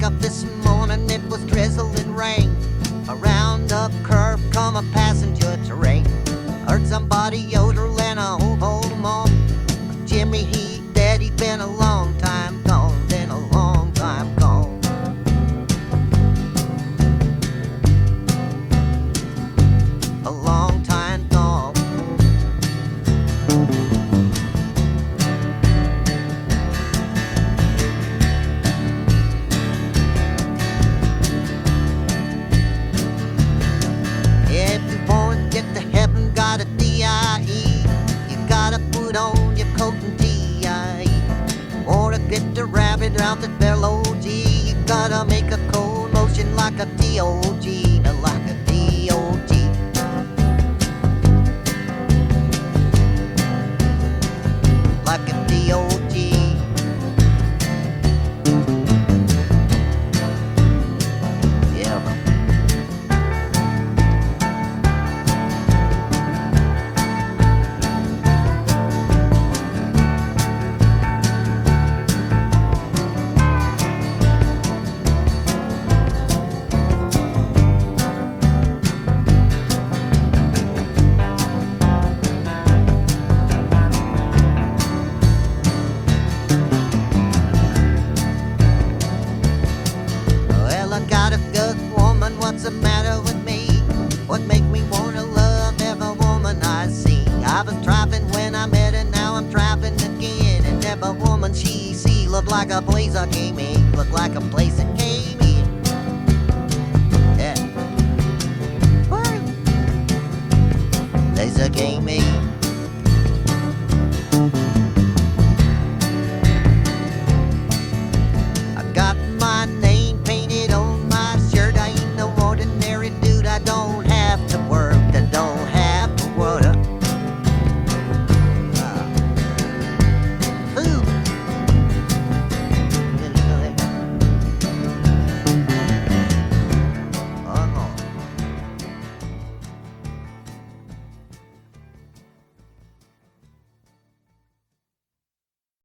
wake up this morning, it was drizzling rain. Around the curve come a passenger train. Heard somebody yodeling a whole more. Jimmy, he dead, he'd been a long time gone, been a long time gone. A long time gone. If you want to get to heaven, got a D.I.E. You gotta put on your coat and T.I.E. Or to get the rabbit out the L.O.G. You gotta make a cold motion like a D.O.G. Like a D.O.G. Like a D.O.G. Yeah. Well, I got a good woman, what's the matter with me? What make me wanna love every woman I see? I was driving when I met her, now I'm driving again. And every woman she see look like a place I came in. Look like a place that came in. Yeah. What? Place I came in.